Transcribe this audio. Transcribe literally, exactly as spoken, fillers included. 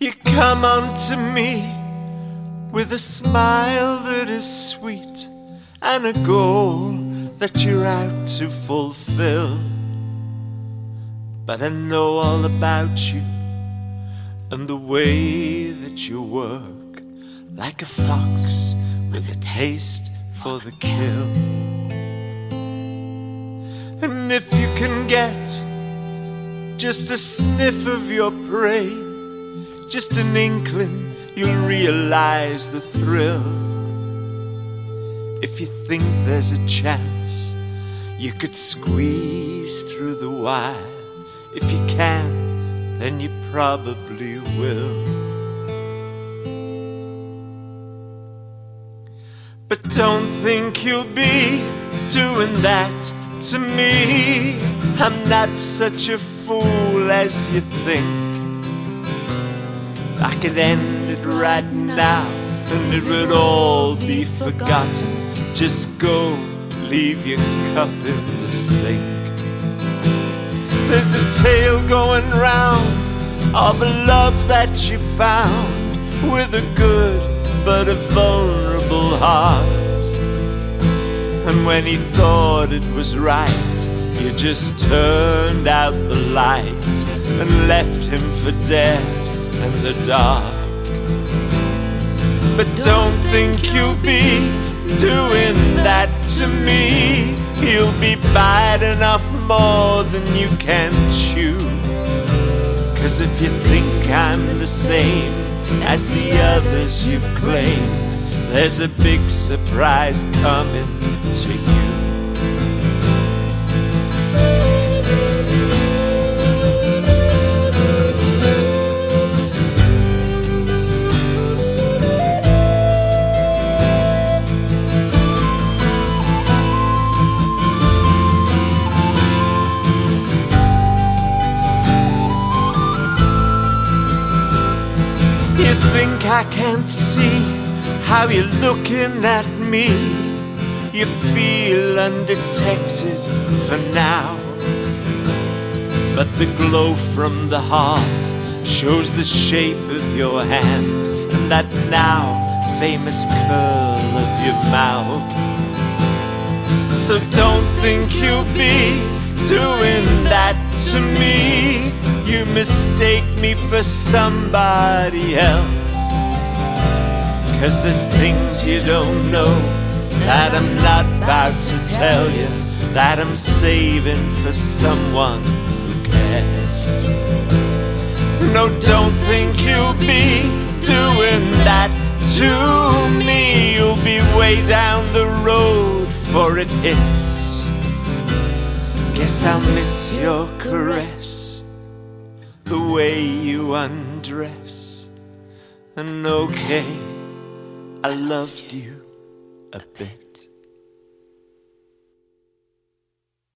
You come unto me with a smile that is sweet and a goal that you're out to fulfill. But I know all about you and the way that you work, like a fox with a taste for the kill. And if you can get just a sniff of your prey, just an inkling, you'll realize the thrill. If you think there's a chance you could squeeze through the wire, if you can, then you probably will. But don't think you'll be doing that to me. I'm not such a fool as you think. I could end it right now and it would all be forgotten. Just go, leave your cup in the sink. There's a tale going round of a love that you found with a good but a vulnerable heart. And when he thought it was right, you just turned out the light and left him for dead in the dark. But don't think you'll be doing that to me. You'll be biting off more than you can chew. 'Cause if you think I'm the same as the others you've claimed, there's a big surprise coming to you. You think I can't see how you're looking at me? You feel undetected for now, but the glow from the hearth shows the shape of your hand and that now famous curl of your mouth. So don't think you'll be doing that to me. You mistake me for somebody else, 'cause there's things you don't know that I'm not about to tell you, that I'm saving for someone who cares. No, don't think you'll be doing that to me. You'll be way down the road before it hits. Guess I'll miss your caress, the way you undress. And okay, I loved you a bit.